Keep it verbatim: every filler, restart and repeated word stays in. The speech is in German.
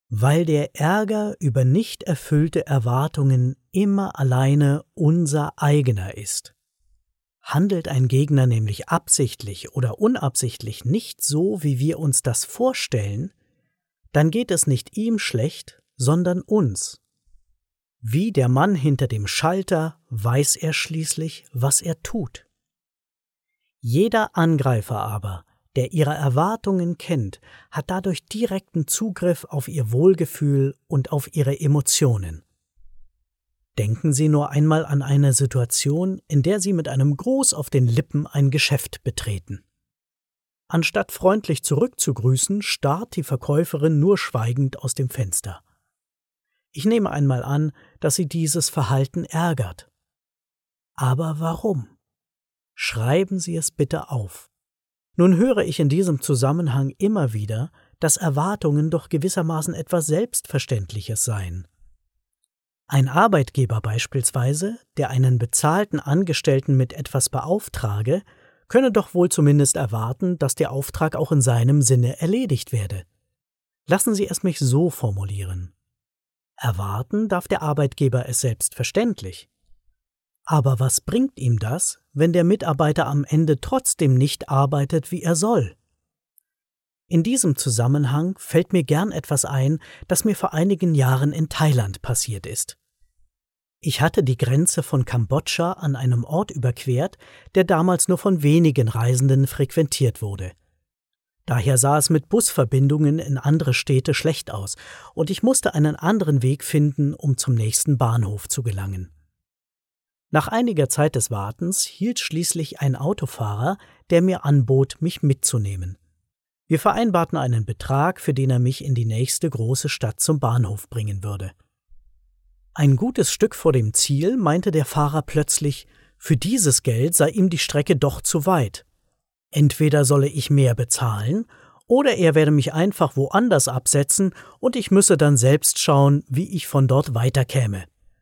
Weil der Ärger über nicht erfüllte Erwartungen immer alleine unser eigener ist. Handelt ein Gegner nämlich absichtlich oder unabsichtlich nicht so, wie wir uns das vorstellen, dann geht es nicht ihm schlecht, sondern uns. Wie der Mann hinter dem Schalter weiß er schließlich, was er tut. Jeder Angreifer aber, der ihre Erwartungen kennt, hat dadurch direkten Zugriff auf ihr Wohlgefühl und auf ihre Emotionen. Denken Sie nur einmal an eine Situation, in der Sie mit einem Gruß auf den Lippen ein Geschäft betreten. Anstatt freundlich zurückzugrüßen, starrt die Verkäuferin nur schweigend aus dem Fenster. Ich nehme einmal an, dass Sie dieses Verhalten ärgert. Aber warum? Schreiben Sie es bitte auf. Nun höre ich in diesem Zusammenhang immer wieder, dass Erwartungen doch gewissermaßen etwas Selbstverständliches seien. Ein Arbeitgeber beispielsweise, der einen bezahlten Angestellten mit etwas beauftrage, könne doch wohl zumindest erwarten, dass der Auftrag auch in seinem Sinne erledigt werde. Lassen Sie es mich so formulieren. Erwarten darf der Arbeitgeber es selbstverständlich. Aber was bringt ihm das, wenn der Mitarbeiter am Ende trotzdem nicht arbeitet, wie er soll? In diesem Zusammenhang fällt mir gern etwas ein, das mir vor einigen Jahren in Thailand passiert ist. Ich hatte die Grenze von Kambodscha an einem Ort überquert, der damals nur von wenigen Reisenden frequentiert wurde. Daher sah es mit Busverbindungen in andere Städte schlecht aus, und ich musste einen anderen Weg finden, um zum nächsten Bahnhof zu gelangen. Nach einiger Zeit des Wartens hielt schließlich ein Autofahrer, der mir anbot, mich mitzunehmen. Wir vereinbarten einen Betrag, für den er mich in die nächste große Stadt zum Bahnhof bringen würde. Ein gutes Stück vor dem Ziel meinte der Fahrer plötzlich, für dieses Geld sei ihm die Strecke doch zu weit. Entweder solle ich mehr bezahlen, oder er werde mich einfach woanders absetzen und ich müsse dann selbst schauen, wie ich von dort weiterkäme.